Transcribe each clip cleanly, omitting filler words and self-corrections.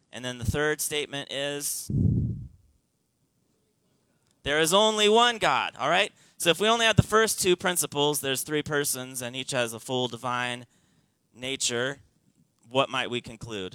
And then the third statement is there is only one God, all right? So if we only had the first two principles, there's three persons and each has a full divine nature, what might we conclude?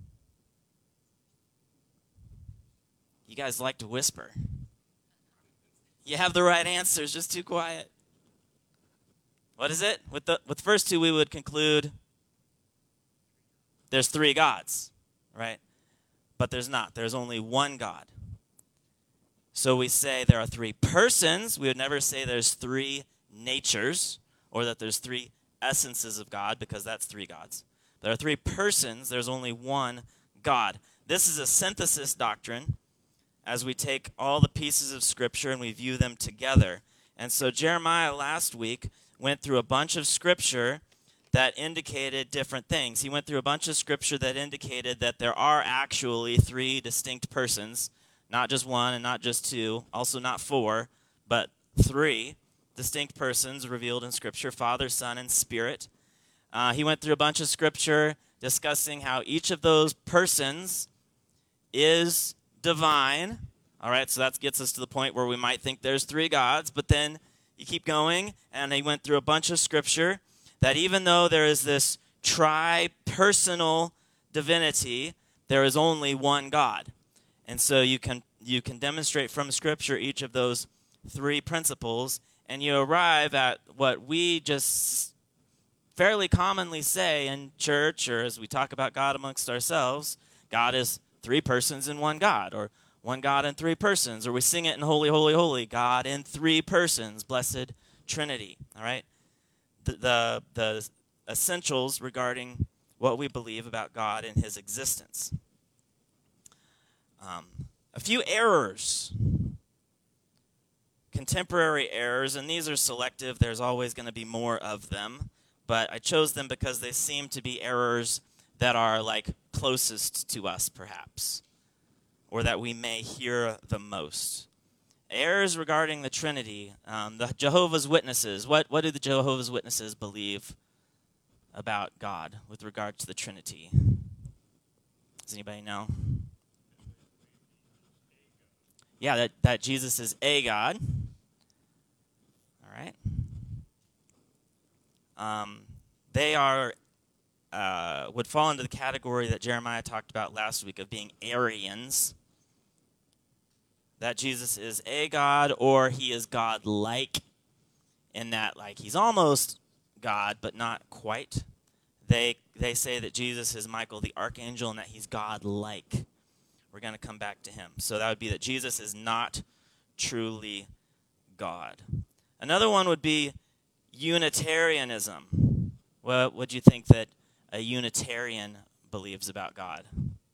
You guys like to whisper. You have the right answers, just too quiet. What is it? With the first two, we would conclude there's three gods, right? But there's not. There's only one God. So we say there are three persons. We would never say there's three natures or that there's three essences of God because that's three gods. There are three persons. There's only one God. This is a synthesis doctrine as we take all the pieces of Scripture and we view them together. And so Jeremiah last week went through a bunch of Scripture that indicated different things. He went through a bunch of Scripture that indicated that there are actually three distinct persons. Not just one and not just two, also not four, but three distinct persons revealed in Scripture, Father, Son, and Spirit. He went through a bunch of Scripture discussing how each of those persons is divine. All right, so that gets us to the point where we might think there's three gods, but then you keep going, and he went through a bunch of Scripture that even though there is this tri-personal divinity, there is only one God. And so you can demonstrate from Scripture each of those three principles, and you arrive at what we just fairly commonly say in church, or as we talk about God amongst ourselves, God is three persons in one God, or one God in three persons, or we sing it in Holy, Holy, Holy, God in three persons, Blessed Trinity, all right? The essentials regarding what we believe about God and his existence. A few errors, contemporary errors, and these are selective. There's always going to be more of them, but I chose them because they seem to be errors that are like closest to us, perhaps, or that we may hear the most. Errors regarding the Trinity. The Jehovah's Witnesses. What do the Jehovah's Witnesses believe about God with regard to the Trinity? Does anybody know? Yeah, that Jesus is a God. All right. They would fall into the category that Jeremiah talked about last week of being Arians. That Jesus is a God, or he is God-like, in that like he's almost God, but not quite. They say that Jesus is Michael the Archangel and that he's God-like. We're going to come back to him. So that would be that Jesus is not truly God. Another one would be Unitarianism. What would you think that a Unitarian believes about God?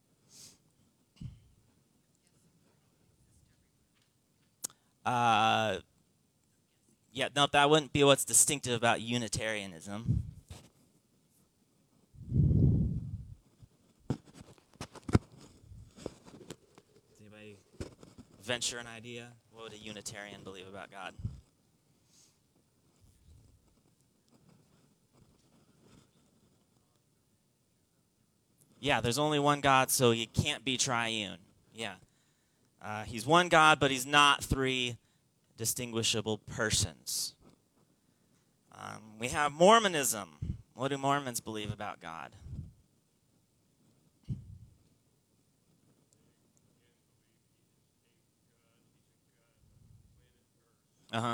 Yeah, no, that wouldn't be what's distinctive about Unitarianism. Venture an idea? What would a Unitarian believe about God? Yeah, there's only one God, so he can't be triune. Yeah. He's one God, but he's not three distinguishable persons. We have Mormonism. What do Mormons believe about God? Uh-huh.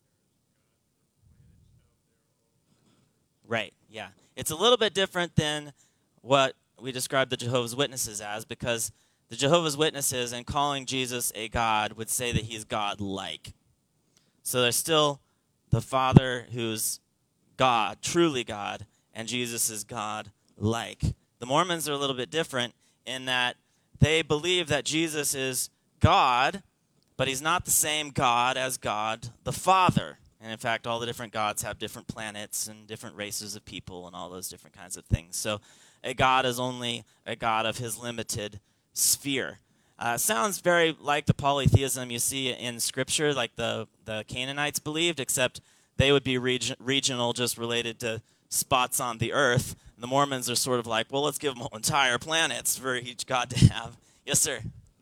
Right, yeah. It's a little bit different than what we describe the Jehovah's Witnesses as, because the Jehovah's Witnesses, in calling Jesus a God, would say that he's God-like. So there's still the Father who's God, truly God, and Jesus is God-like. The Mormons are a little bit different in that they believe that Jesus is God, but he's not the same God as God the Father. And in fact, all the different gods have different planets and different races of people and all those different kinds of things. So a God is only a God of his limited sphere. Sounds very like the polytheism you see in Scripture, like the Canaanites believed, except they would be regional, just related to spots on the earth. The Mormons are sort of like, well, let's give them entire planets for each God to have. Yes, sir.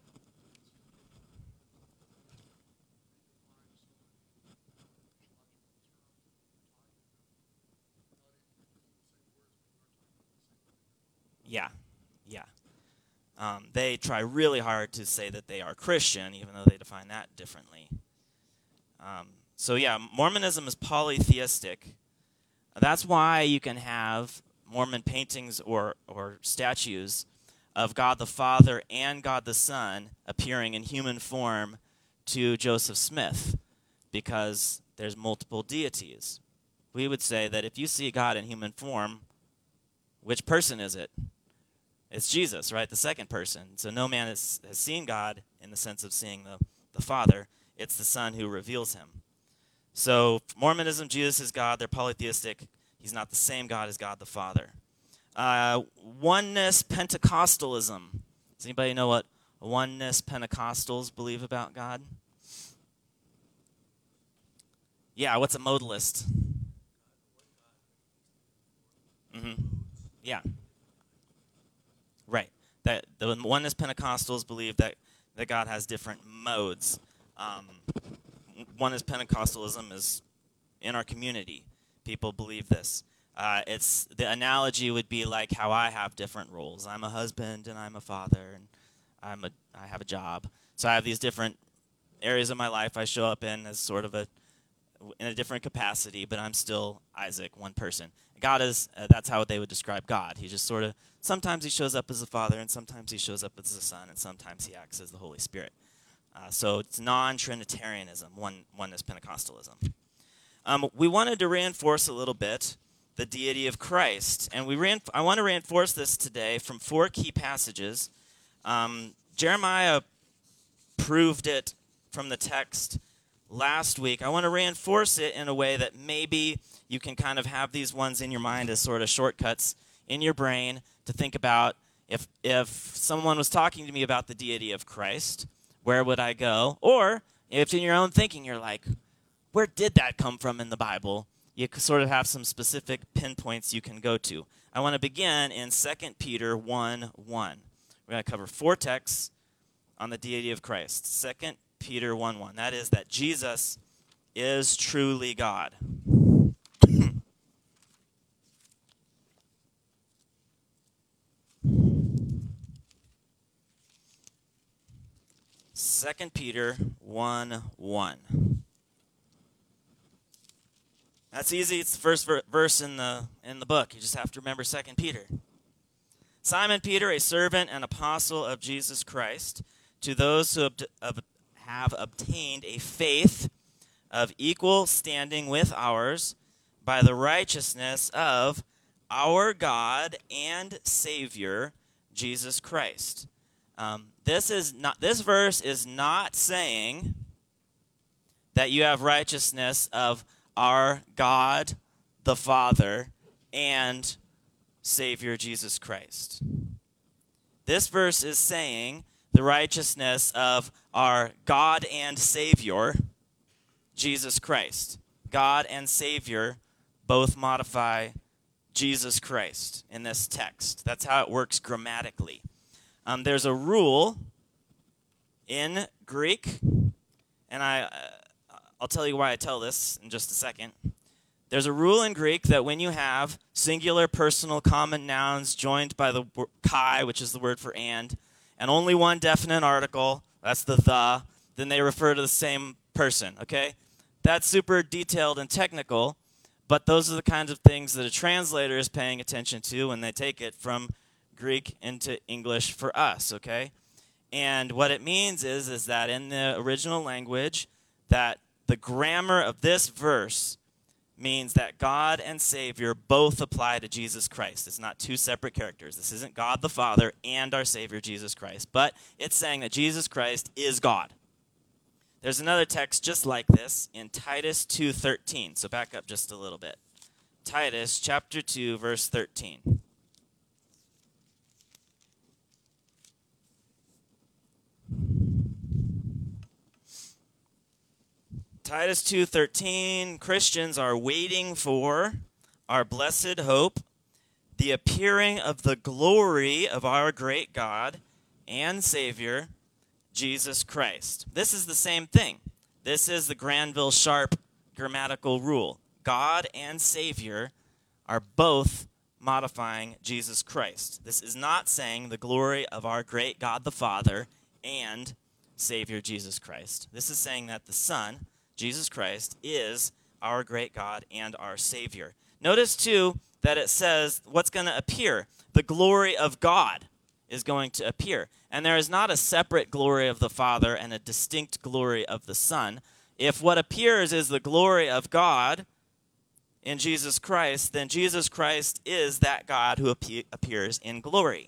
Yeah, yeah. They try really hard to say that they are Christian, even though they define that differently. So yeah, Mormonism is polytheistic. That's why you can have Mormon paintings or statues of God the Father and God the Son appearing in human form to Joseph Smith, because there's multiple deities. We would say that if you see God in human form, which person is it? It's Jesus, right? The second person. So no man has seen God in the sense of seeing the Father. It's the Son who reveals him. So Mormonism, Jesus is God. They're polytheistic. He's not the same God as God the Father. Oneness Pentecostalism. Does anybody know what oneness Pentecostals believe about God? Yeah, what's a modalist? Mm-hmm. Yeah. Right. That the oneness Pentecostals believe that God has different modes. Oneness Pentecostalism is in our community. People believe this. It's the analogy would be like how I have different roles. I'm a husband and I'm a father and I have a job. So I have these different areas of my life I show up in as sort of in a different capacity, but I'm still Isaac, one person. God is, that's how they would describe God. He just sort of, sometimes he shows up as the Father, and sometimes he shows up as the Son, and sometimes he acts as the Holy Spirit. So it's non-Trinitarianism, oneness Pentecostalism. We wanted to reinforce a little bit the deity of Christ, and I want to reinforce this today from 4 key passages. Jeremiah proved it from the text last week. I want to reinforce it in a way that maybe you can kind of have these ones in your mind as sort of shortcuts in your brain to think about if someone was talking to me about the deity of Christ, where would I go? Or if in your own thinking you're like, where did that come from in the Bible? You sort of have some specific pinpoints you can go to. I want to begin in 2 Peter 1:1. We're going to cover 4 texts on the deity of Christ. 2 Peter 1:1. That is that Jesus is truly God. 2 Peter 1:1. That's easy. It's the first verse in the book. You just have to remember 2 Peter. Simon Peter, a servant and apostle of Jesus Christ, to those who have obtained a faith of equal standing with ours by the righteousness of our God and Savior, Jesus Christ. This verse is not saying that you have righteousness of our God, the Father, and Savior Jesus Christ. This verse is saying the righteousness of our God and Savior, Jesus Christ. God and Savior both modify Jesus Christ in this text. That's how it works grammatically. There's a rule in Greek, and I'll tell you why I tell this in just a second. There's a rule in Greek that when you have singular, personal, common nouns joined by the kai, which is the word for and only one definite article, that's the, then they refer to the same person, okay? That's super detailed and technical, but those are the kinds of things that a translator is paying attention to when they take it from Greek into English for us, okay? And what it means is that in the original language, that the grammar of this verse means that God and Savior both apply to Jesus Christ. It's not 2 separate characters. This isn't God the Father and our Savior Jesus Christ, but it's saying that Jesus Christ is God. There's another text just like this in Titus 2:13. So back up just a little bit. Titus chapter 2, verse 13. Titus 2:13, Christians are waiting for our blessed hope, the appearing of the glory of our great God and Savior, Jesus Christ. This is the same thing. This is the Granville Sharp grammatical rule. God and Savior are both modifying Jesus Christ. This is not saying the glory of our great God the Father and Savior Jesus Christ. This is saying that the Son, Jesus Christ, is our great God and our Savior. Notice, too, that it says what's going to appear. The glory of God is going to appear. And there is not a separate glory of the Father and a distinct glory of the Son. If what appears is the glory of God in Jesus Christ, then Jesus Christ is that God who appears in glory.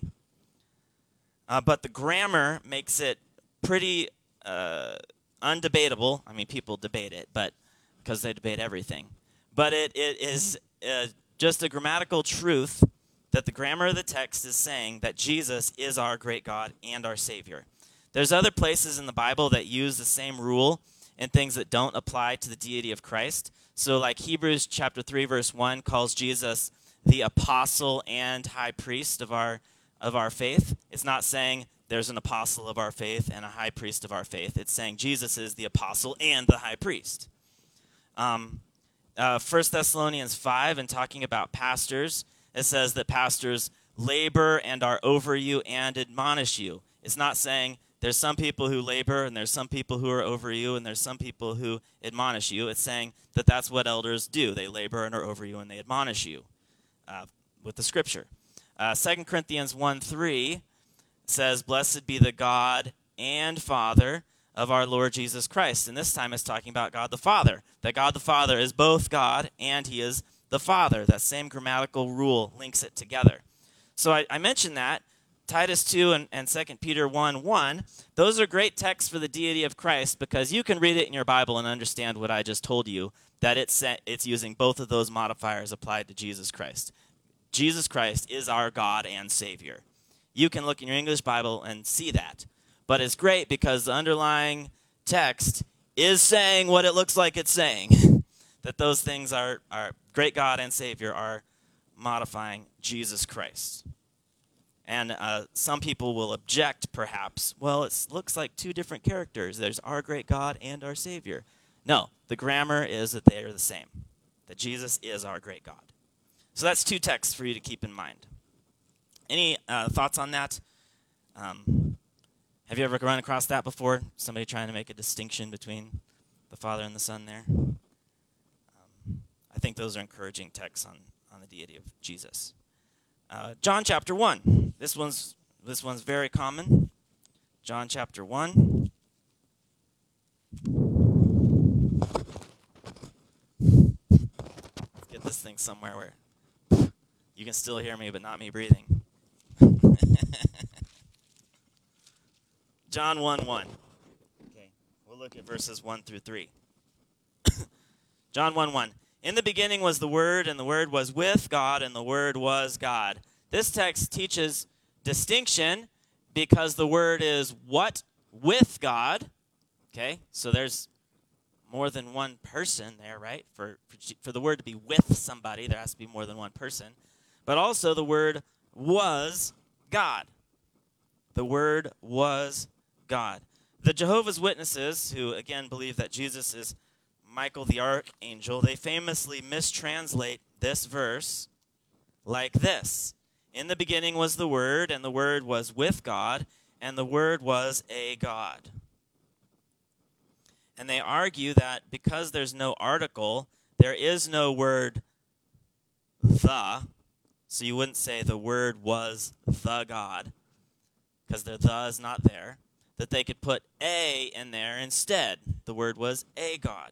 But the grammar makes it pretty undebatable. I mean, people debate it, but because they debate everything. But it is just a grammatical truth that the grammar of the text is saying that Jesus is our great God and our Savior. There's other places in the Bible that use the same rule and things that don't apply to the deity of Christ. So like Hebrews chapter 3, verse 1 calls Jesus the apostle and high priest of our faith. It's not saying there's an apostle of our faith and a high priest of our faith. It's saying Jesus is the apostle and the high priest. 1 Thessalonians 5, in talking about pastors, it says that pastors labor and are over you and admonish you. It's not saying there's some people who labor and there's some people who are over you and there's some people who admonish you. It's saying that that's what elders do. They labor and are over you and they admonish you with the scripture. 2 Corinthians 1:3 says, "Blessed be the God and Father of our Lord Jesus Christ." And this time it's talking about God the Father. That God the Father is both God and he is the Father. That same grammatical rule links it together. So I mentioned that. Titus 2 and 2 Peter 1:1, those are great texts for the deity of Christ because you can read it in your Bible and understand what I just told you, that it's using both of those modifiers applied to Jesus Christ. Jesus Christ is our God and Savior. You can look in your English Bible and see that. But it's great because the underlying text is saying what it looks like it's saying. That those things are great God and Savior are modifying Jesus Christ. And some people will object, perhaps, well, it looks like two different characters. There's our great God and our Savior. No, the grammar is that they are the same, that Jesus is our great God. So that's two texts for you to keep in mind. Any thoughts on that? Have you ever run across that before? Somebody trying to make a distinction between the Father and the Son there? I think those are encouraging texts on the deity of Jesus. John chapter 1. This one's very common. John chapter 1. Get this thing somewhere where you can still hear me, but not me breathing. John 1:1. Okay, we'll look at verses 1 through 3. John 1:1. In the beginning was the Word, and the Word was with God, and the Word was God. This text teaches distinction because the Word is what? With God. Okay, so there's more than one person there, right? For the Word to be with somebody, there has to be more than one person. But also the Word was God. The Word was God. The Jehovah's Witnesses, who again believe that Jesus is Michael the archangel, they famously mistranslate this verse like this. In the beginning was the Word, and the Word was with God, and the Word was a God. And they argue that because there's no article, there is no word the, so you wouldn't say the Word was the God, because the is not there, that they could put a in there instead. The Word was a God.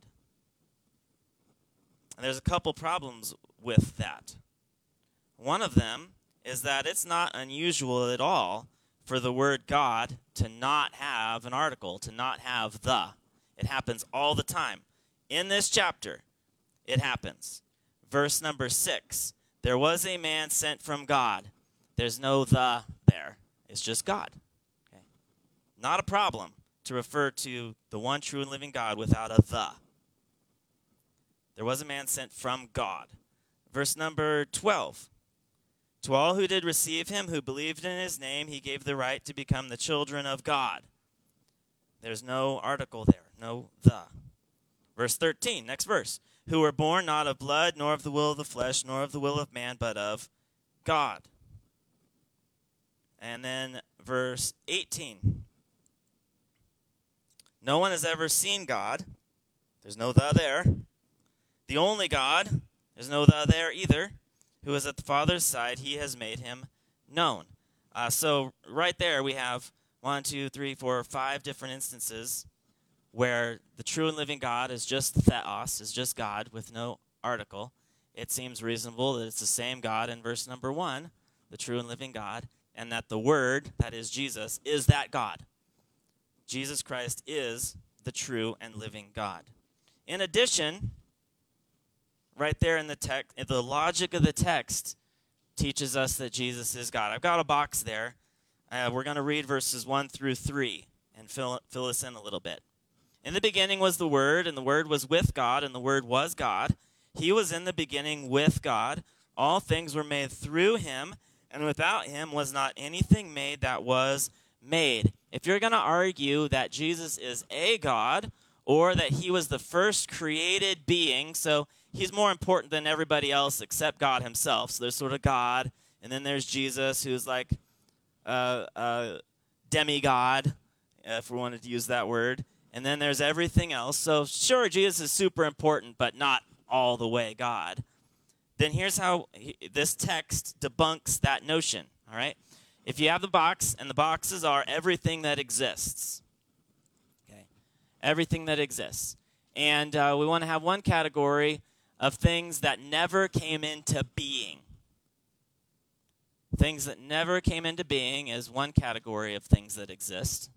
And there's a couple problems with that. One of them is that it's not unusual at all for the word God to not have an article, to not have the. It happens all the time. In this chapter, it happens. Verse number 6, there was a man sent from God. There's no the there. It's just God. Okay? Not a problem to refer to the one true and living God without a the. There was a man sent from God. Verse number 12. To all who did receive him, who believed in his name, he gave the right to become the children of God. There's no article there, no the. Verse 13, next verse. Who were born not of blood, nor of the will of the flesh, nor of the will of man, but of God. And then verse 18. No one has ever seen God. There's no the there. The only God. There's no the there either. Who is at the Father's side, he has made him known. So right there we have 1, 2, 3, 4, 5 different instances where the true and living God is just theos, is just God with no article. It seems reasonable that it's the same God in verse number 1, the true and living God, and that the Word, that is Jesus, is that God. Jesus Christ is the true and living God. In addition, right there in the text, the logic of the text teaches us that Jesus is God. I've got a box there. We're going to read verses 1 through 3 and fill us in a little bit. In the beginning was the Word, and the Word was with God, and the Word was God. He was in the beginning with God. All things were made through him, and without him was not anything made that was made. If you're going to argue that Jesus is a God, or that he was the first created being, so he's more important than everybody else except God himself. So there's sort of God, and then there's Jesus, who's like a demigod, if we wanted to use that word. And then there's everything else. So sure, Jesus is super important, but not all the way God. Then here's how this text debunks that notion, all right? If you have the box, and the boxes are everything that exists, okay? Everything that exists. And we want to have one category of things that never came into being. Things that never came into being is one category of things that exist.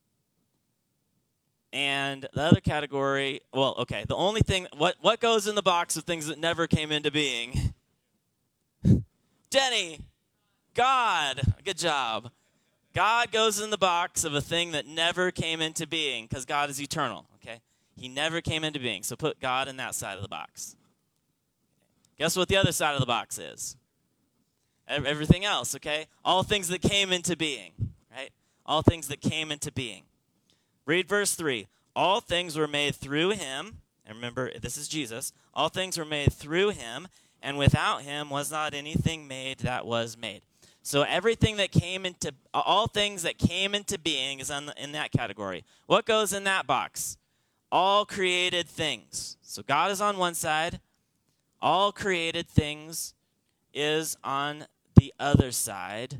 And the other category, well, okay, the only thing, what goes in the box of things that never came into being? Denny, God, good job. God goes in the box of a thing that never came into being because God is eternal, okay? He never came into being, so put God in that side of the box. Guess what the other side of the box is? Everything else, okay? All things that came into being, right? All things that came into being. Read verse 3. All things were made through him. And remember, this is Jesus. All things were made through him, and without him was not anything made that was made. So everything that came into, all things that came into being is in that category. What goes in that box? All created things. So God is on one side. All created things is on the other side.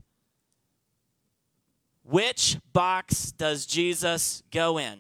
Which box does Jesus go in?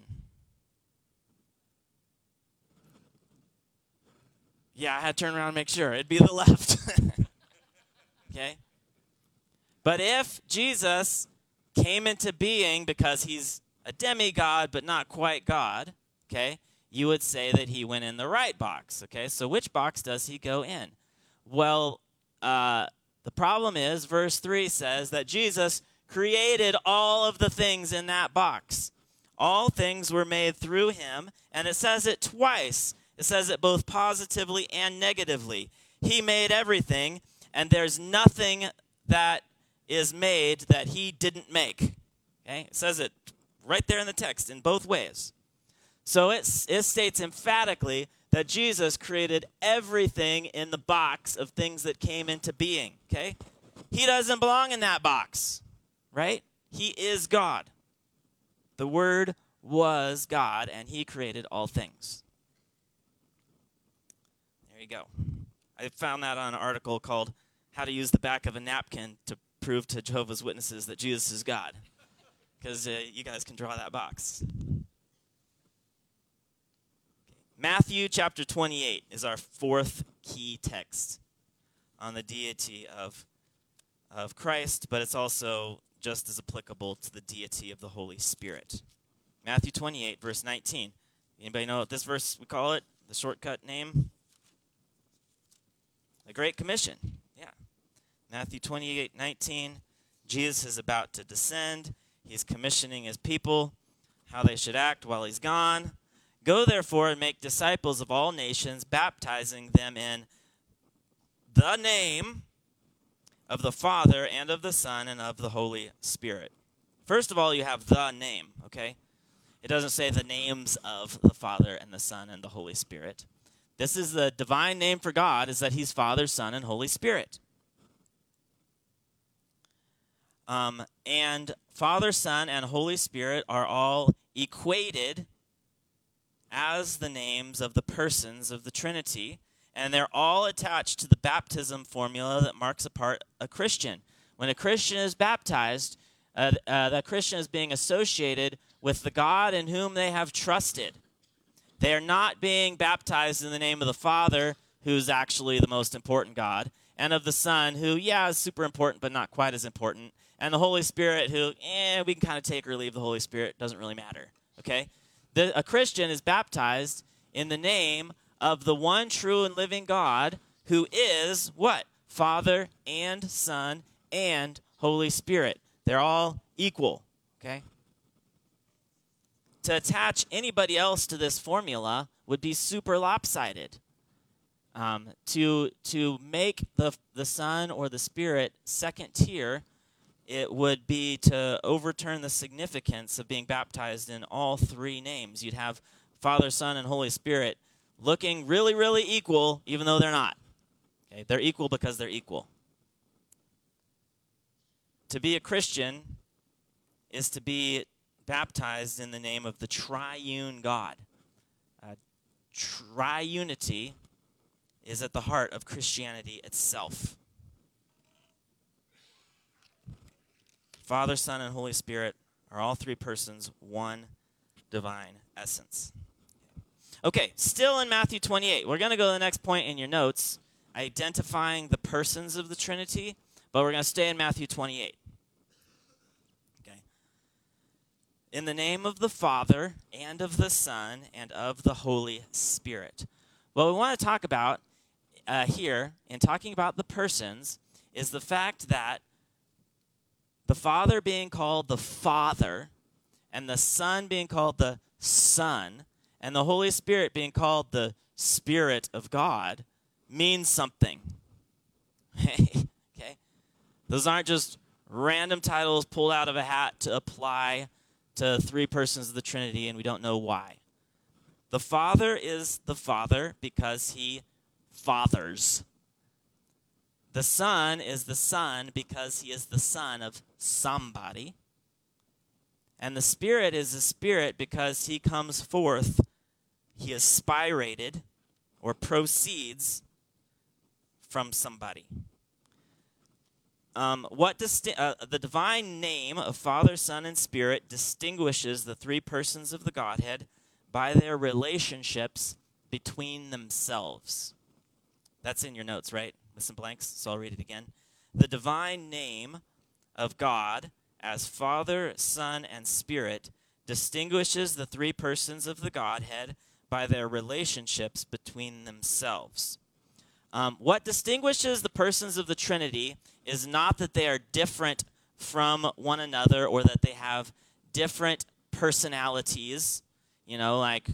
Yeah, I had to turn around and make sure. It'd be the left. Okay? But if Jesus came into being because he's a demigod but not quite God, okay, you would say that he went in the right box, okay? So which box does he go in? Well, the problem is verse 3 says that Jesus created all of the things in that box. All things were made through him, and it says it twice. It says it both positively and negatively. He made everything, and there's nothing that is made that he didn't make. Okay? It says it right there in the text in both ways. So it states emphatically that Jesus created everything in the box of things that came into being. Okay? He doesn't belong in that box. Right? He is God. The Word was God, and he created all things. There you go. I found that on an article called How to Use the Back of a Napkin to Prove to Jehovah's Witnesses that Jesus is God. Because you guys can draw that box. Matthew chapter 28 is our fourth key text on the deity of Christ, but it's also just as applicable to the deity of the Holy Spirit. Matthew 28, verse 19. Anybody know what this verse, we call it? The shortcut name? The Great Commission. Yeah. Matthew 28, 19. Jesus is about to descend. He's commissioning his people, how they should act while he's gone. Go therefore and make disciples of all nations, baptizing them in the name of the Father and of the Son and of the Holy Spirit. First of all, you have the name, okay? It doesn't say the names of the Father and the Son and the Holy Spirit. This is the divine name for God, is that he's Father, Son, and Holy Spirit. And Father, Son, and Holy Spirit are all equated as the names of the persons of the Trinity, and they're all attached to the baptism formula that marks apart a Christian. When a Christian is baptized, that Christian is being associated with the God in whom they have trusted. They are not being baptized in the name of the Father, who's actually the most important God, and of the Son, who, is super important, but not quite as important, and the Holy Spirit, who, we can kind of take or leave the Holy Spirit, doesn't really matter, okay? A Christian is baptized in the name of the one true and living God, who is what? Father and Son and Holy Spirit. They're all equal, okay? To attach anybody else to this formula would be super lopsided. To make the Son or the Spirit second tier, it would be to overturn the significance of being baptized in all three names. You'd have Father, Son, and Holy Spirit looking really, really equal, even though they're not. Okay? They're equal because they're equal. To be a Christian is to be baptized in the name of the triune God. Triunity is at the heart of Christianity itself. Father, Son, and Holy Spirit are all three persons, one divine essence. Okay, still in Matthew 28. We're going to go to the next point in your notes, identifying the persons of the Trinity, but we're going to stay in Matthew 28. Okay. In the name of the Father, and of the Son, and of the Holy Spirit. What we want to talk about here, in talking about the persons, is the fact that the Father being called the Father, and the Son being called the Son, and the Holy Spirit being called the Spirit of God means something. Okay? Those aren't just random titles pulled out of a hat to apply to three persons of the Trinity, and we don't know why. The Father is the Father because he fathers. The Son is the Son because he is the Son of somebody. And the Spirit is the Spirit because he comes forth, he is spirated or proceeds from somebody. The divine name of Father, Son, and Spirit distinguishes the three persons of the Godhead by their relationships between themselves. That's in your notes, right? With some blanks, so I'll read it again. The divine name of God as Father, Son, and Spirit distinguishes the three persons of the Godhead by their relationships between themselves. What distinguishes the persons of the Trinity is not that they are different from one another or that they have different personalities. You know, like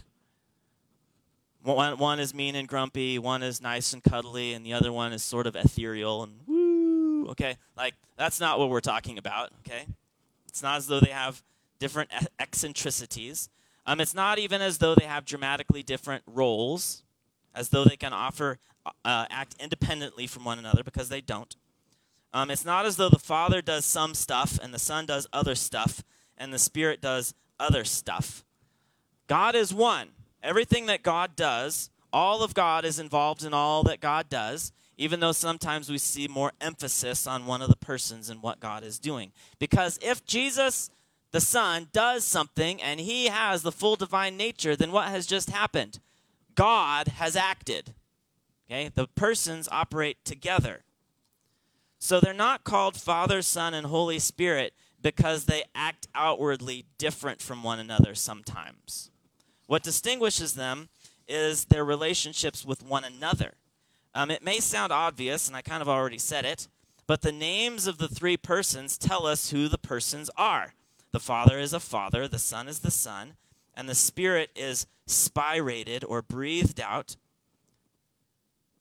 one is mean and grumpy, one is nice and cuddly, and the other one is sort of ethereal and woo. Okay, like that's not what we're talking about. Okay, it's not as though they have different eccentricities. It's not even as though they have dramatically different roles, as though they can act independently from one another, because they don't. It's not as though the Father does some stuff and the Son does other stuff and the Spirit does other stuff. God is one. Everything that God does, all of God is involved in all that God does, even though sometimes we see more emphasis on one of the persons and what God is doing. Because if Jesus, the Son, does something and he has the full divine nature, then what has just happened? God has acted. Okay? The persons operate together. So they're not called Father, Son, and Holy Spirit because they act outwardly different from one another sometimes. What distinguishes them is their relationships with one another. It may sound obvious, and I kind of already said it, but the names of the three persons tell us who the persons are. The Father is a Father, the Son is the Son, and the Spirit is spirated or breathed out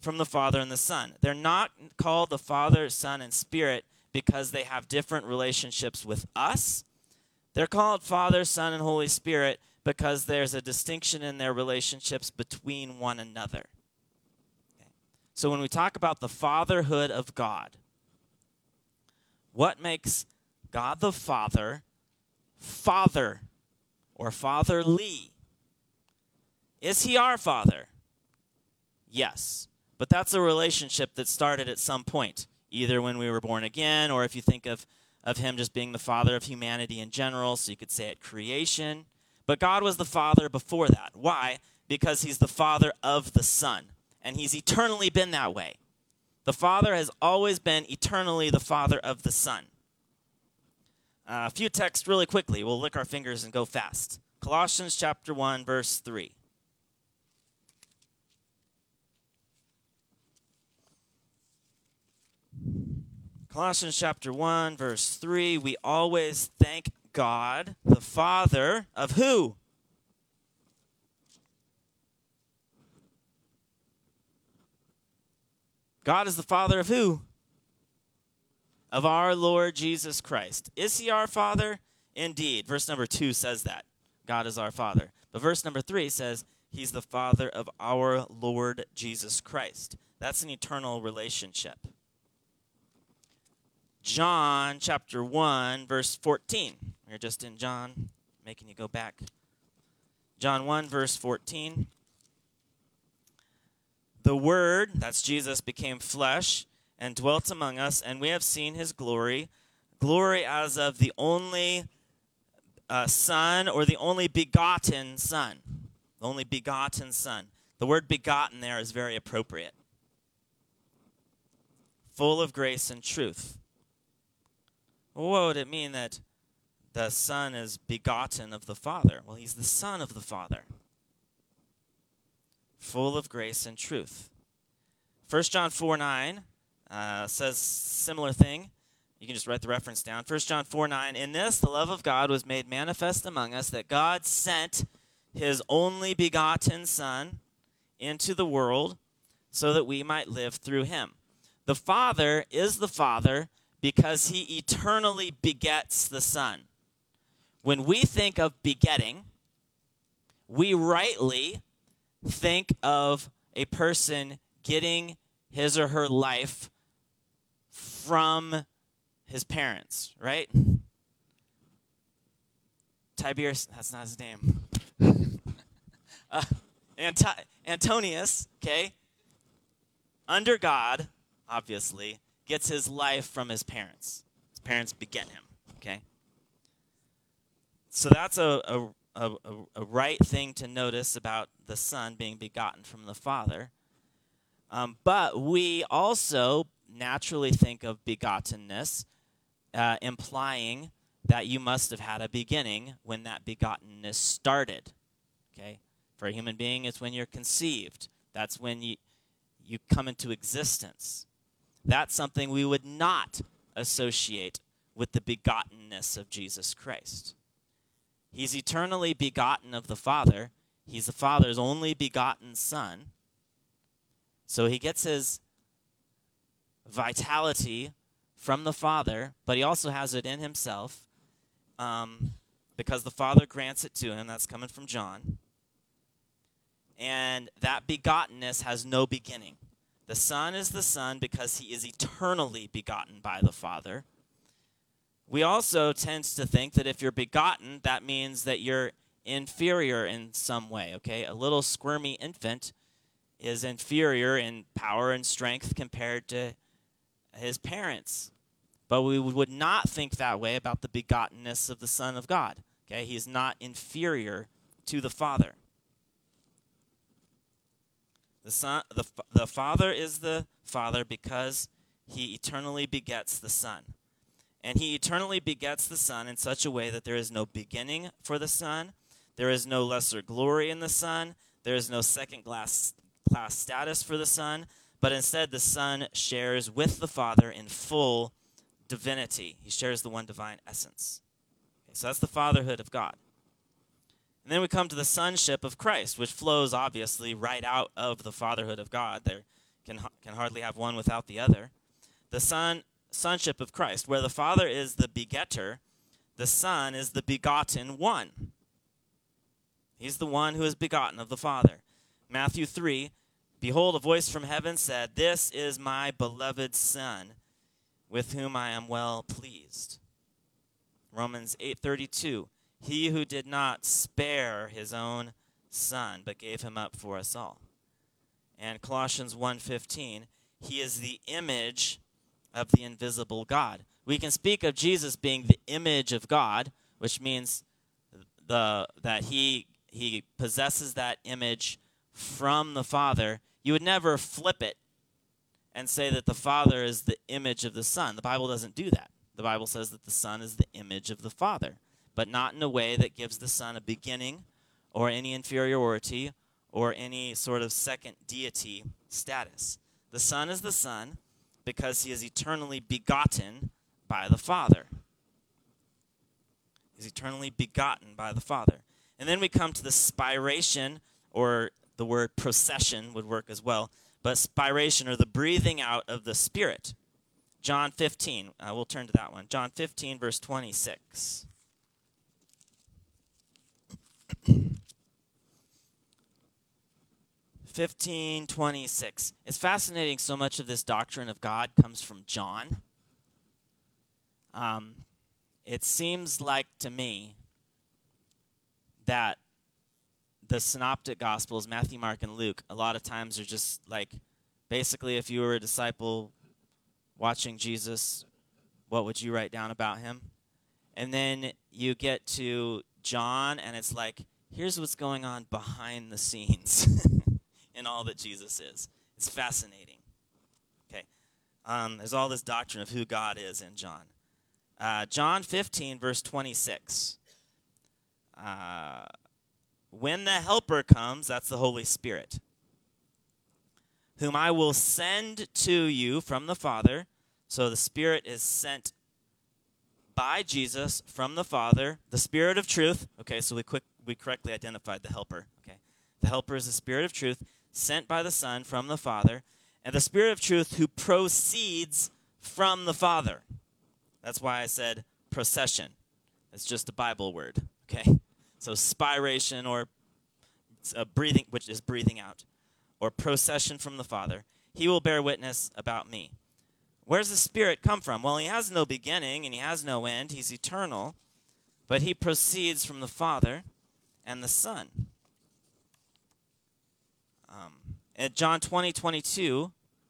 from the Father and the Son. They're not called the Father, Son, and Spirit because they have different relationships with us. They're called Father, Son, and Holy Spirit because there's a distinction in their relationships between one another. Okay. So when we talk about the fatherhood of God, what makes God the Father, Father, or fatherly? Is he our Father? Yes. But that's a relationship that started at some point, either when we were born again, or if you think of him just being the father of humanity in general, so you could say at creation. But God was the Father before that. Why? Because he's the Father of the Son, and he's eternally been that way. The Father has always been eternally the Father of the Son. A few texts really quickly. We'll lick our fingers and go fast. Colossians chapter 1, verse 3. Colossians chapter 1, verse 3. We always thank God, the Father of who? God is the Father of who? Of our Lord Jesus Christ. Is he our Father? Indeed. Verse number 2 says that. God is our Father. But verse number 3 says he's the Father of our Lord Jesus Christ. That's an eternal relationship. John chapter 1, verse 14. We're just in John, making you go back. John 1, verse 14. The Word, that's Jesus, became flesh and dwelt among us, and we have seen his glory, glory as of the only Son, or the only begotten Son. The only begotten Son. The word begotten there is very appropriate. Full of grace and truth. What would it mean that the Son is begotten of the Father? Well, he's the Son of the Father. Full of grace and truth. 1 John 4:9 says similar thing. You can just write the reference down. 1 John 4:9. In this, the love of God was made manifest among us, that God sent his only begotten Son into the world so that we might live through him. The Father is the Father because he eternally begets the Son. When we think of begetting, we rightly think of a person getting his or her life from his parents, right? Tiberius, that's not his name. Antonius, okay, under God, obviously, gets his life from his parents. His parents beget him, okay? So that's a right thing to notice about the Son being begotten from the Father. But we also naturally think of begottenness, implying that you must have had a beginning when that begottenness started, okay? For a human being, it's when you're conceived. That's when you come into existence. That's something we would not associate with the begottenness of Jesus Christ. He's eternally begotten of the Father. He's the Father's only begotten Son. So he gets his vitality from the Father, but he also has it in himself because the Father grants it to him. That's coming from John. And that begottenness has no beginning. The Son is the Son because he is eternally begotten by the Father. We also tend to think that if you're begotten, that means that you're inferior in some way, okay? A little squirmy infant is inferior in power and strength compared to his parents. But we would not think that way about the begottenness of the Son of God, okay? He is not inferior to the Father. The Father is the Father because he eternally begets the Son. And he eternally begets the Son in such a way that there is no beginning for the Son. There is no lesser glory in the Son. There is no second-class status for the Son. But instead, the Son shares with the Father in full divinity. He shares the one divine essence. Okay, so that's the fatherhood of God. And then we come to the sonship of Christ, which flows obviously right out of the fatherhood of God. There, can hardly have one without the other. The sonship of Christ, where the Father is the begetter, the Son is the begotten one. He's the one who is begotten of the Father. Matthew 3, behold, a voice from heaven said, "This is my beloved Son, with whom I am well pleased." Romans 8:32, he who did not spare his own Son, but gave him up for us all. And Colossians 1:15, he is the image of the invisible God. We can speak of Jesus being the image of God, which means that he possesses that image from the Father. You would never flip it and say that the Father is the image of the Son. The Bible doesn't do that. The Bible says that the Son is the image of the Father, but not in a way that gives the Son a beginning or any inferiority or any sort of second deity status. The Son is the Son because he is eternally begotten by the Father. He's eternally begotten by the Father. And then we come to the spiration, or the word procession would work as well, but spiration, or the breathing out of the Spirit. John 15, we'll turn to that one. John 15, verse 26. It's fascinating, so much of this doctrine of God comes from John. It seems like to me that the synoptic gospels, Matthew, Mark, and Luke, a lot of times are just like, basically, if you were a disciple watching Jesus, what would you write down about him? And then you get to John, and it's like, here's what's going on behind the scenes in all that Jesus is. It's fascinating. Okay, there's all this doctrine of who God is in John. John 15, verse 26. When the Helper comes, that's the Holy Spirit, whom I will send to you from the Father. So the Spirit is sent by Jesus from the Father, the Spirit of truth. Okay, so we correctly identified the Helper. Okay, the Helper is the Spirit of truth, sent by the Son from the Father, and the Spirit of truth who proceeds from the Father. That's why I said procession. It's just a Bible word. Okay, so spiration, or breathing, which is breathing out, or procession from the Father. He will bear witness about me. Where's the Spirit come from? Well, he has no beginning and he has no end. He's eternal, but he proceeds from the Father and the Son. At John 20:22,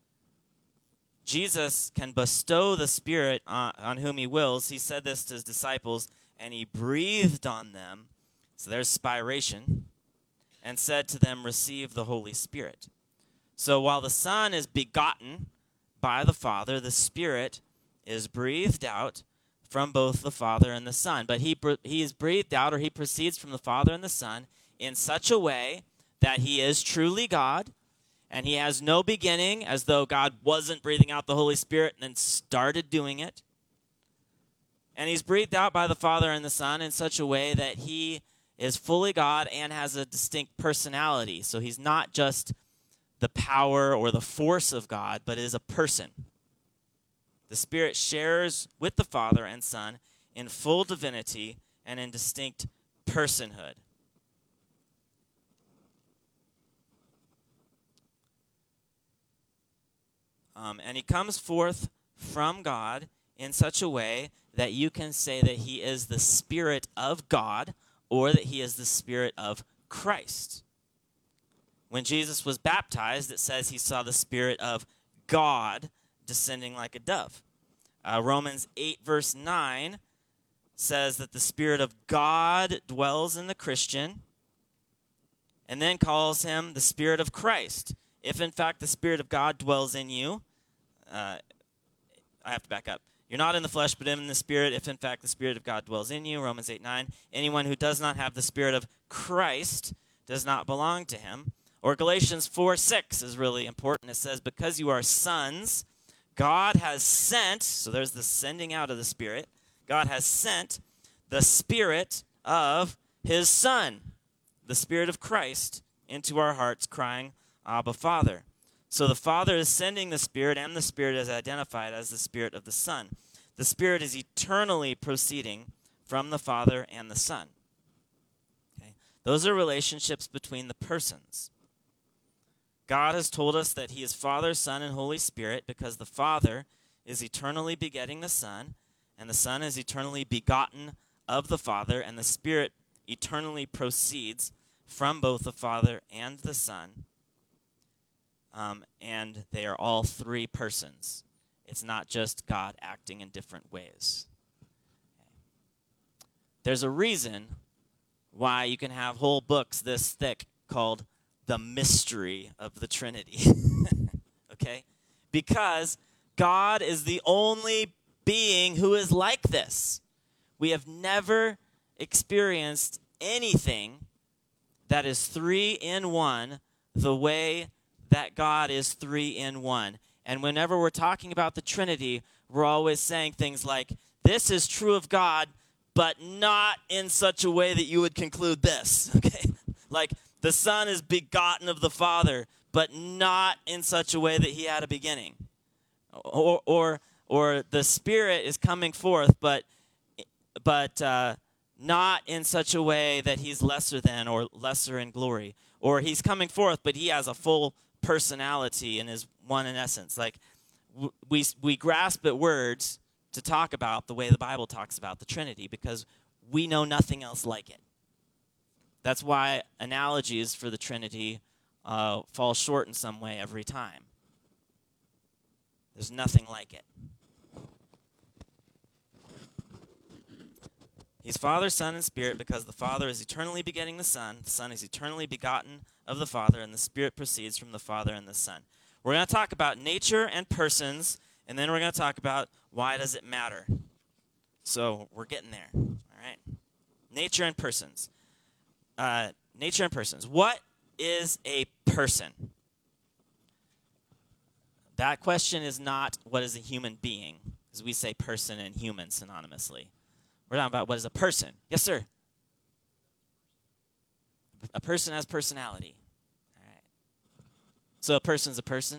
Jesus can bestow the Spirit on whom he wills. He said this to his disciples, and he breathed on them. So there's spiration, and said to them, receive the Holy Spirit. So while the Son is begotten by the Father, the Spirit is breathed out from both the Father and the Son. But he is breathed out, or he proceeds from the Father and the Son in such a way that he is truly God, and he has no beginning, as though God wasn't breathing out the Holy Spirit and then started doing it. And he's breathed out by the Father and the Son in such a way that he is fully God and has a distinct personality. So he's not just the power or the force of God, but is a person. The Spirit shares with the Father and Son in full divinity and in distinct personhood. And he comes forth from God in such a way that you can say that he is the Spirit of God, or that he is the Spirit of Christ. When Jesus was baptized, it says he saw the Spirit of God descending like a dove. Romans 8, verse 9 says that the Spirit of God dwells in the Christian, and then calls him the Spirit of Christ. If, in fact, the Spirit of God dwells in you, I have to back up. You're not in the flesh, but in the Spirit, if, in fact, the Spirit of God dwells in you, Romans 8, 9. Anyone who does not have the Spirit of Christ does not belong to him. Or Galatians 4, 6 is really important. It says, because you are sons, God has sent, so there's the sending out of the Spirit, God has sent the Spirit of his Son, the Spirit of Christ, into our hearts, crying, Abba, Father. So the Father is sending the Spirit, and the Spirit is identified as the Spirit of the Son. The Spirit is eternally proceeding from the Father and the Son. Okay? Those are relationships between the persons. God has told us that he is Father, Son, and Holy Spirit because the Father is eternally begetting the Son, and the Son is eternally begotten of the Father, and the Spirit eternally proceeds from both the Father and the Son. And they are all three persons. It's not just God acting in different ways. There's a reason why you can have whole books this thick called The Mystery of the Trinity. Okay? Because God is the only being who is like this. We have never experienced anything that is three in one the way that God is three in one. And whenever we're talking about the Trinity, we're always saying things like, this is true of God, but not in such a way that you would conclude this. Okay? Like, the Son is begotten of the Father, but not in such a way that he had a beginning. Or the Spirit is coming forth, but not in such a way that he's lesser than or lesser in glory. Or he's coming forth, but he has a full personality and is one in essence. Like, we grasp at words to talk about the way the Bible talks about the Trinity because we know nothing else like it. That's why analogies for the Trinity fall short in some way every time. There's nothing like it. He's Father, Son, and Spirit because the Father is eternally begetting the Son is eternally begotten of the Father, and the Spirit proceeds from the Father and the Son. We're going to talk about nature and persons, and then we're going to talk about why does it matter. So we're getting there, all right? Nature and persons. Nature and persons. What is a person? That question is not what is a human being, as we say person and human synonymously. We're talking about what is a person. Yes, sir? A person has personality. All right. So a person's a person?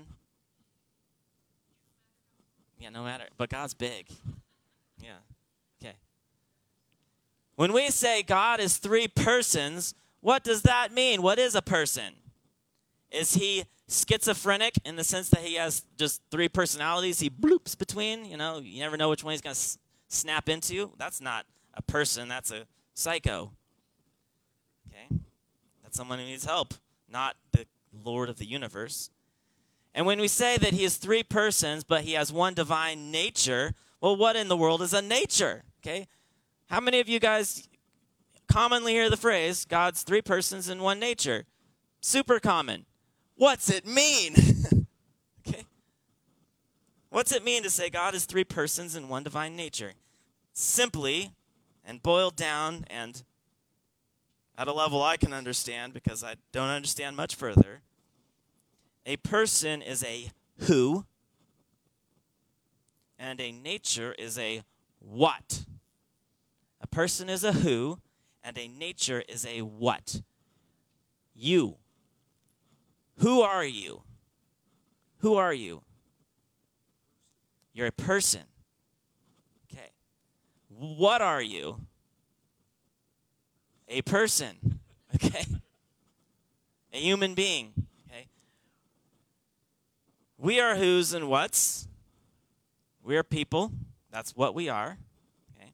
Yeah, no matter. But God's big. Yeah. Okay. When we say God is three persons, what does that mean? What is a person? Is he schizophrenic in the sense that he has just three personalities he bloops between? You know, you never know which one he's going to snap into. That's not a person. That's a psycho. Okay? That's someone who needs help, not the Lord of the universe. And when we say that he is three persons, but he has one divine nature, well, what in the world is a nature? Okay? How many of you guys commonly hear the phrase, God's three persons in one nature? Super common. What's it mean? Okay? What's it mean to say God is three persons in one divine nature? Simply, and boiled down, and at a level I can understand because I don't understand much further, a person is a who, and a nature is a what. A person is a who, and a nature is a what. You. Who are you? Who are you? You're a person. Okay. What are you? A person. Okay. A human being. Okay. We are who's and what's. We are people. That's what we are. Okay.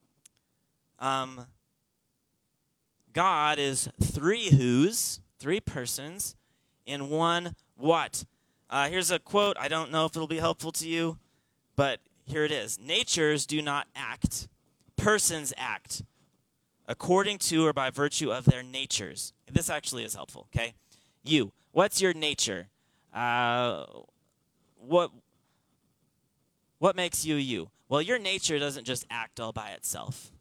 God is three who's, three persons, in one what. Here's a quote. I don't know if it'll be helpful to you, but here it is. Natures do not act. Persons act according to or by virtue of their natures. This actually is helpful, okay? You. What's your nature? What makes you you? Well, your nature doesn't just act all by itself.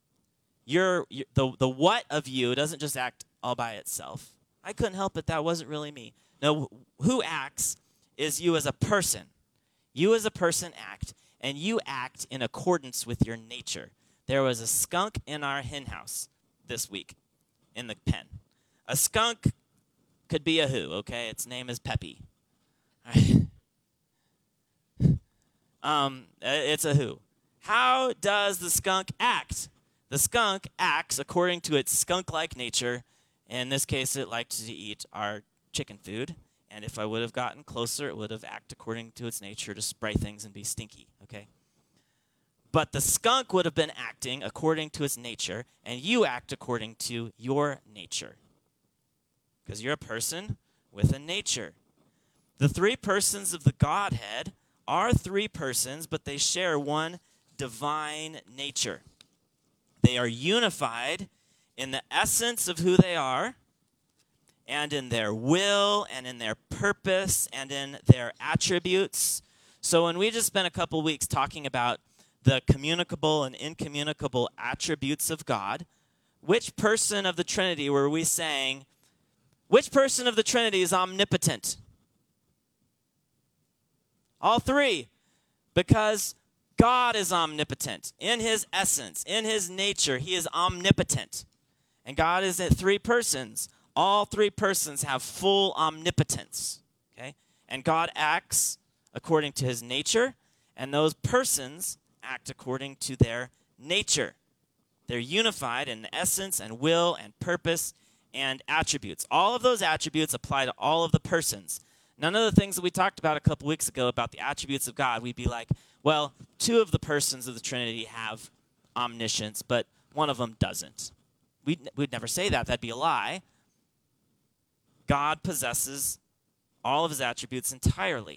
The what of you doesn't just act all by itself. I couldn't help it. That wasn't really me. No, who acts is you as a person. You as a person act, and you act in accordance with your nature. There was a skunk in our hen house this week in the pen. A skunk could be a who, okay? Its name is Peppy. It's a who. How does the skunk act? The skunk acts according to its skunk-like nature. In this case, it liked to eat our chicken food. And if I would have gotten closer, it would have acted according to its nature to spray things and be stinky, okay? But the skunk would have been acting according to its nature, and you act according to your nature. Because you're a person with a nature. The three persons of the Godhead are three persons, but they share one divine nature. They are unified in the essence of who they are, and in their will, and in their purpose, and in their attributes. So when we just spent a couple weeks talking about the communicable and incommunicable attributes of God, which person of the Trinity were we saying, which person of the Trinity is omnipotent? All three, because God is omnipotent. In his essence, in his nature, he is omnipotent. And God is at three persons. All three persons have full omnipotence. Okay? And God acts according to his nature, and those persons act according to their nature. They're unified in essence and will and purpose and attributes. All of those attributes apply to all of the persons. None of the things that we talked about a couple weeks ago about the attributes of God, we'd be like, well, two of the persons of the Trinity have omniscience, but one of them doesn't. We'd never say that. That'd be a lie. God possesses all of his attributes entirely.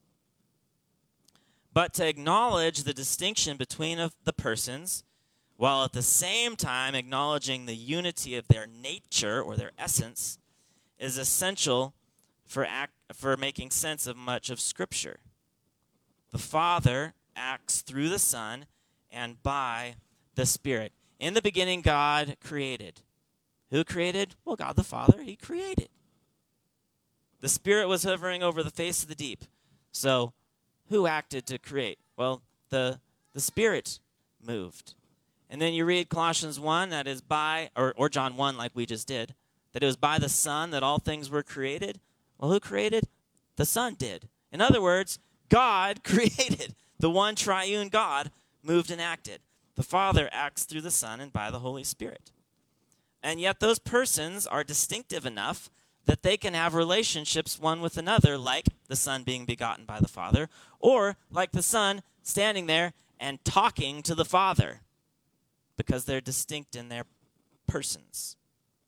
But to acknowledge the distinction between the persons, while at the same time acknowledging the unity of their nature or their essence, is essential for making sense of much of Scripture. The Father acts through the Son and by the Spirit. In the beginning, God created. Who created? Well, God the Father, he created. The Spirit was hovering over the face of the deep. So, who acted to create? Well, the Spirit moved. And then you read Colossians 1, that is by, or John 1 like we just did, that it was by the Son that all things were created. Well, who created? The Son did. In other words, God created. The one triune God moved and acted. The Father acts through the Son and by the Holy Spirit. And yet those persons are distinctive enough that they can have relationships one with another, like the Son being begotten by the Father, or like the Son standing there and talking to the Father, because they're distinct in their persons.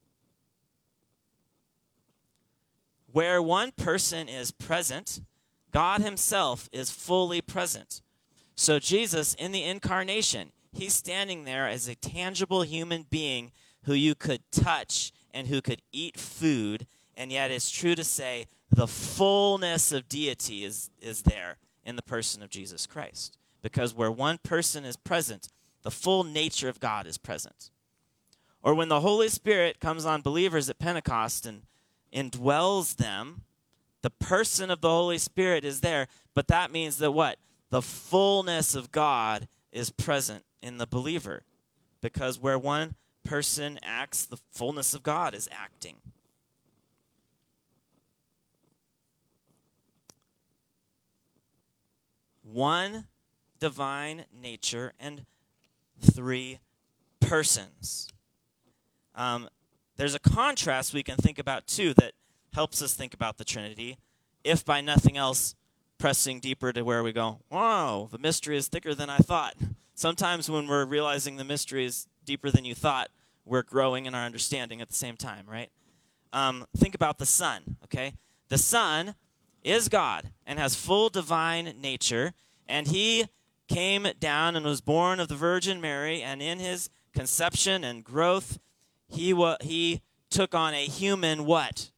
Where one person is present, God himself is fully present. So Jesus, in the incarnation, he's standing there as a tangible human being who you could touch and who could eat food, and yet it's true to say the fullness of deity is there in the person of Jesus Christ. Because where one person is present, the full nature of God is present. Or when the Holy Spirit comes on believers at Pentecost and indwells them, the person of the Holy Spirit is there, but that means that what? The fullness of God is present in the believer. Because where one person acts, the fullness of God is acting. One divine nature and three persons. There's a contrast we can think about, too, that helps us think about the Trinity, if by nothing else, pressing deeper to where we go, wow, the mystery is thicker than I thought. Sometimes when we're realizing the mystery is deeper than you thought, we're growing in our understanding at the same time, right? Think about the Son, okay? The Son is God and has full divine nature, and he came down and was born of the Virgin Mary, and in his conception and growth, he took on a human what?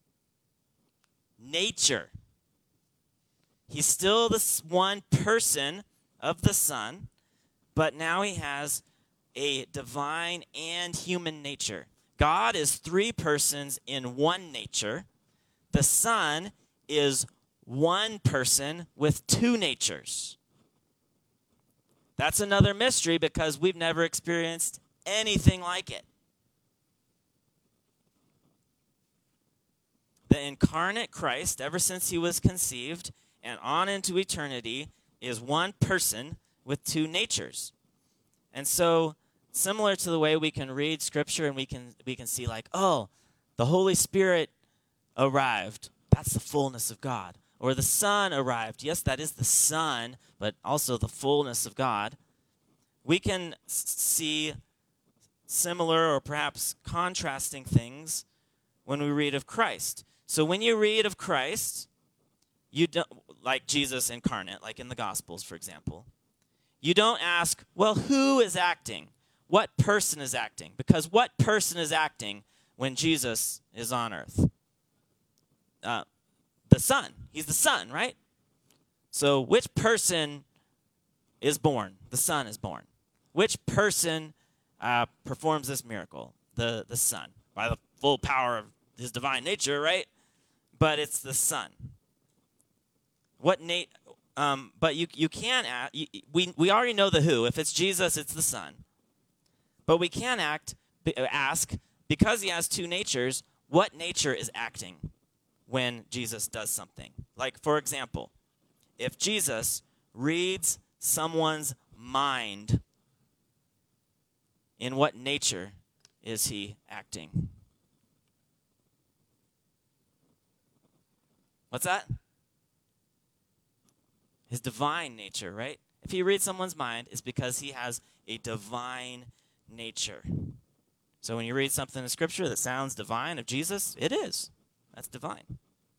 Nature. He's still this one person of the Son, but now he has a divine and human nature. God is three persons in one nature. The Son is one person with two natures. That's another mystery because we've never experienced anything like it. the incarnate Christ, ever since he was conceived and on into eternity, is one person with two natures. And so, similar to the way we can read Scripture and we can see like, oh, the Holy Spirit arrived. That's the fullness of God. Or the Son arrived. Yes, that is the Son, but also the fullness of God. We can see similar or perhaps contrasting things when we read of Christ. So when you read of Christ, you don't, like Jesus incarnate, like in the Gospels, for example, you don't ask, well, who is acting? What person is acting? Because what person is acting when Jesus is on earth? The Son. He's the Son, right? So which person is born? The Son is born. Which person performs this miracle? The Son. By the full power of his divine nature, right? But it's the Son. But you can ask, we already know the who. If it's Jesus, it's the Son. But we can ask, because he has two natures, what nature is acting when Jesus does something? Like, for example, if Jesus reads someone's mind, in what nature is he acting? What's that? His divine nature, right? If he reads someone's mind, it's because he has a divine nature. So when you read something in Scripture that sounds divine of Jesus, it is. That's divine.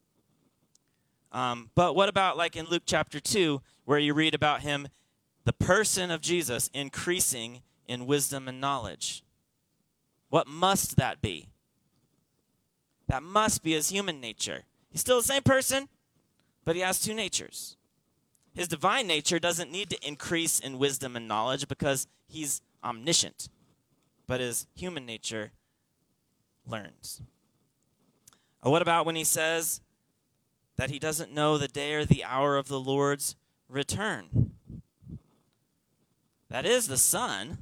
But what about like in Luke chapter 2, where you read about him, the person of Jesus, increasing in wisdom and knowledge? What must that be? That must be his human nature. He's still the same person, but he has two natures. His divine nature doesn't need to increase in wisdom and knowledge because he's omniscient. But his human nature learns. What about when he says that he doesn't know the day or the hour of the Lord's return? That is the Son,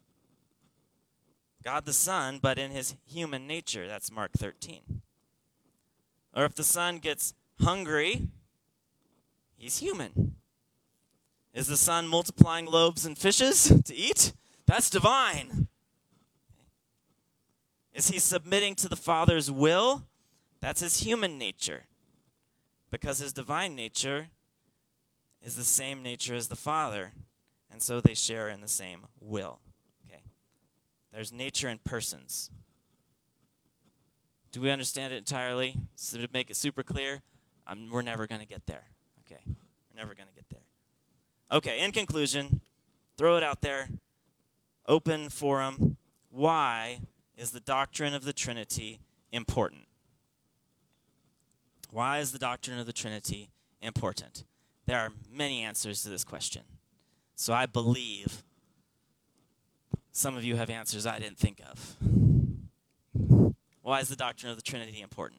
God the Son, but in his human nature. That's Mark 13. Or if the Son gets hungry, he's human. Is the Son multiplying loaves and fishes to eat? That's divine. Is he submitting to the Father's will? That's his human nature. Because his divine nature is the same nature as the Father, and so they share in the same will. Okay. There's nature and persons. Do we understand it entirely? So to make it super clear, we're never going to get there. Okay. We're never going to get there. Okay, in conclusion, throw it out there. Open forum. Why is the doctrine of the Trinity important? Why is the doctrine of the Trinity important? There are many answers to this question. So I believe some of you have answers I didn't think of. Why is the doctrine of the Trinity important?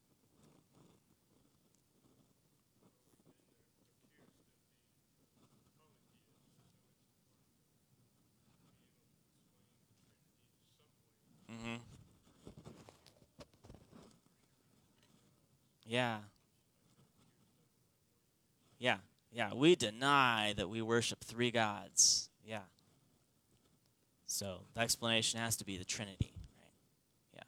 Mm-hmm. Yeah. Yeah. We deny that we worship three gods. Yeah. So the explanation has to be the Trinity, right? Yeah.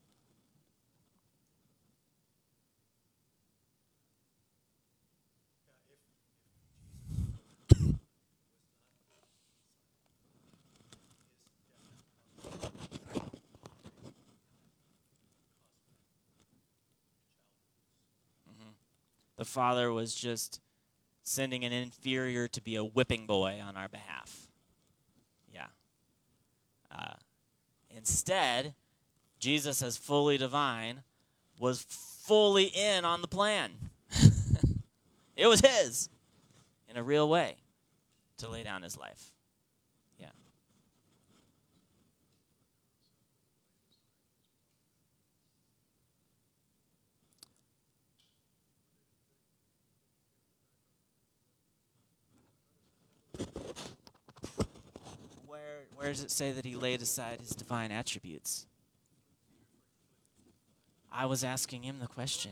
Mm-hmm. The Father was just sending an inferior to be a whipping boy on our behalf. Yeah. Instead, Jesus, as fully divine, was fully in on the plan. It was his, in a real way, to lay down his life. Yeah. Where does it say that he laid aside his divine attributes? I was asking him the question.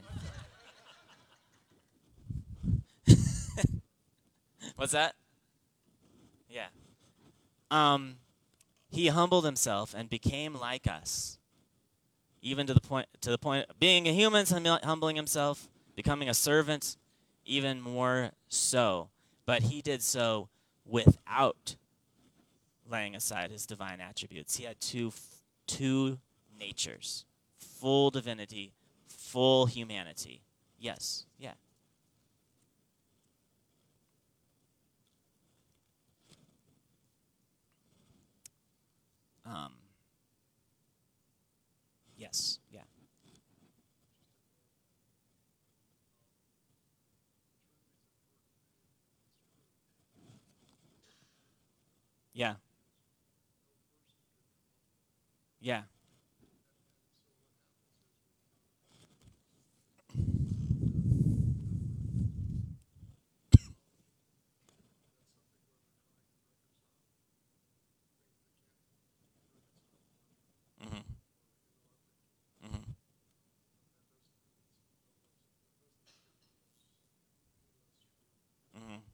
What's that? Yeah. He humbled himself and became like us. Even to the point of being a human, humbling himself, becoming a servant, even more so. But he did so without laying aside his divine attributes. He had two natures, full divinity, full humanity. Yes, yeah. Yes, yeah. Yeah, yeah. Mm-hmm. Mm-hmm. Mm-hmm.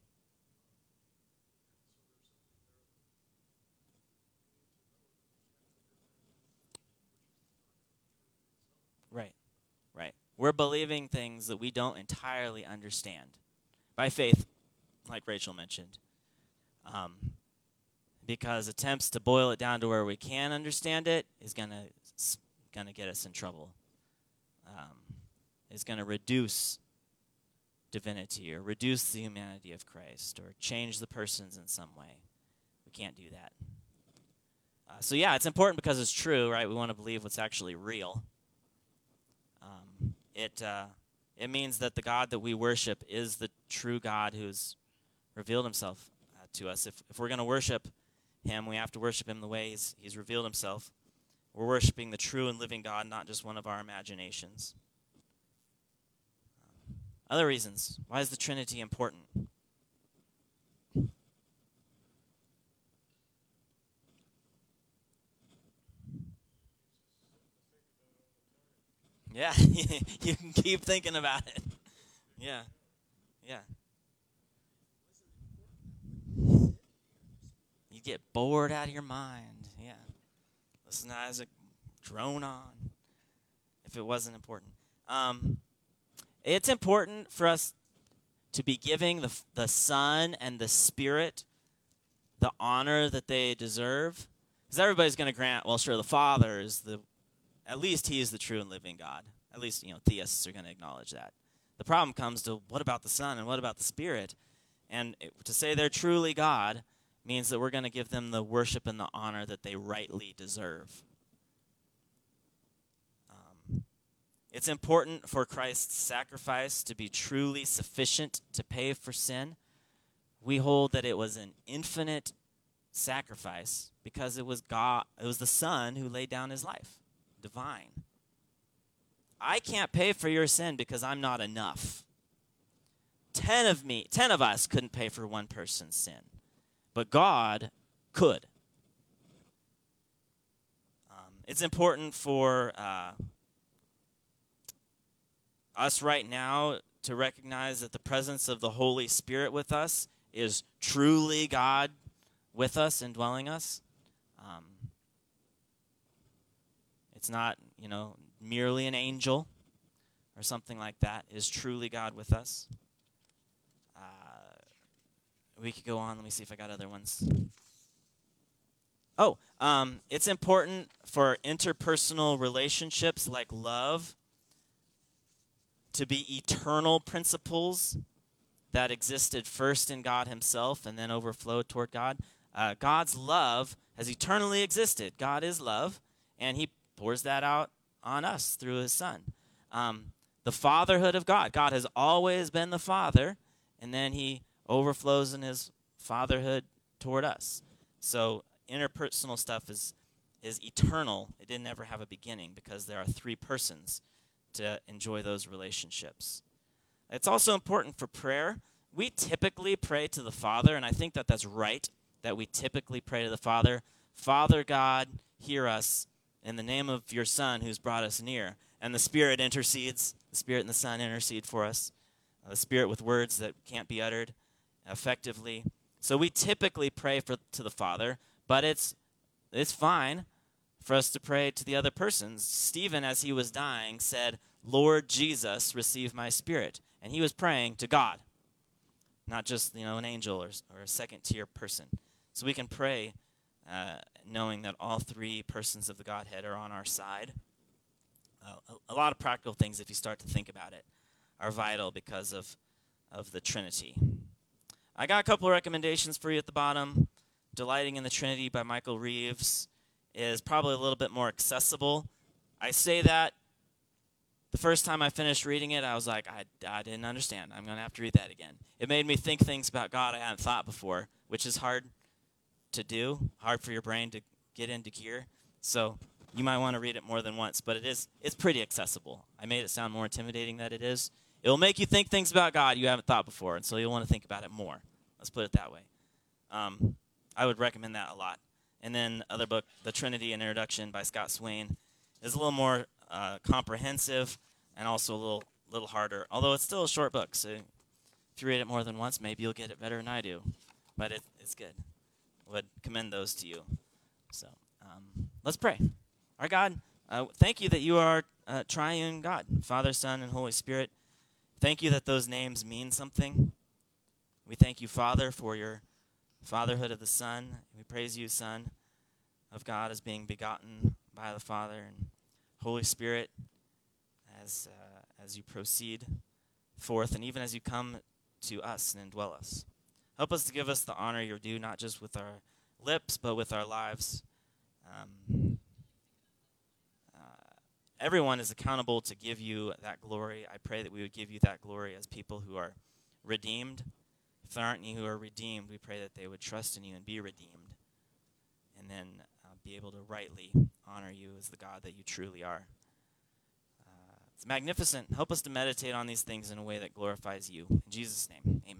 Right, right. We're believing things that we don't entirely understand. By faith, like Rachel mentioned. Um, because attempts to boil it down to where we can understand it is gonna get us in trouble. Is gonna reduce divinity or reduce the humanity of Christ or change the persons in some way. We can't do that. So yeah, it's important because it's true, right? We want to believe what's actually real. It means that the God that we worship is the true God who's revealed himself to us. If we're going to worship him, we have to worship him the way he's revealed himself. We're worshiping the true and living God, not just one of our imaginations. Other reasons. Why is the Trinity important? Yeah, you can keep thinking about it. Yeah, yeah. You get bored out of your mind. Yeah. Listen to Isaac drone on if it wasn't important. It's important for us to be giving the Son and the Spirit the honor that they deserve. Because everybody's going to grant, well, sure, the Father is at least he is the true and living God. At least, theists are going to acknowledge that. The problem comes to what about the Son and what about the Spirit? And to say they're truly God means that we're going to give them the worship and the honor that they rightly deserve. It's important for Christ's sacrifice to be truly sufficient to pay for sin. We hold that it was an infinite sacrifice because it was God, it was the Son who laid down his life. Divine. I can't pay for your sin because I'm not enough. 10 of us couldn't pay for one person's sin, but God could. It's important for us right now to recognize that the presence of the Holy Spirit with us is truly God with us and dwelling us. It's not, merely an angel or something like that. It is truly God with us. We could go on. Let me see if I got other ones. Oh, it's important for interpersonal relationships like love to be eternal principles that existed first in God himself and then overflowed toward God. God's love has eternally existed. God is love, and he pours that out on us through his Son. The fatherhood of God. God has always been the Father, and then he overflows in his fatherhood toward us. So interpersonal stuff is eternal. It didn't ever have a beginning because there are three persons to enjoy those relationships. It's also important for prayer. We typically pray to the Father, and I think that that's right, that we typically pray to the Father. Father God, hear us in the name of your Son who's brought us near. And the Spirit intercedes. The Spirit and the Son intercede for us. The Spirit with words that can't be uttered effectively. So we typically pray to the Father, but it's fine for us to pray to the other persons. Stephen, as he was dying, said, "Lord Jesus, receive my spirit." And he was praying to God, not just an angel or a second-tier person. So we can pray knowing that all three persons of the Godhead are on our side. A lot of practical things, if you start to think about it, are vital because of the Trinity. I got a couple of recommendations for you at the bottom. Delighting in the Trinity by Michael Reeves is probably a little bit more accessible. I say that the first time I finished reading it, I was like, I didn't understand. I'm going to have to read that again. It made me think things about God I hadn't thought before, which is hard to do, hard for your brain to get into gear. So you might want to read it more than once, but it's pretty accessible. I made it sound more intimidating than it is. It'll make you think things about God you haven't thought before, and so you'll want to think about it more. Let's put it that way. I would recommend that a lot. And then other book, The Trinity, an Introduction by Scott Swain, is a little more comprehensive and also a little harder, although it's still a short book. So if you read it more than once, maybe you'll get it better than I do. But it's good. I would commend those to you. So let's pray. Our God, thank you that you are triune God, Father, Son, and Holy Spirit. Thank you that those names mean something. We thank you, Father, for your fatherhood of the Son. We praise you, Son of God, as being begotten by the Father, and Holy Spirit, as you proceed forth, and even as you come to us and indwell us. Help us to give us the honor you're due, not just with our lips, but with our lives. Everyone is accountable to give you that glory. I pray that we would give you that glory as people who are redeemed. If there aren't any who are redeemed, we pray that they would trust in you and be redeemed, and then be able to rightly honor you as the God that you truly are. It's magnificent. Help us to meditate on these things in a way that glorifies you. In Jesus' name, amen.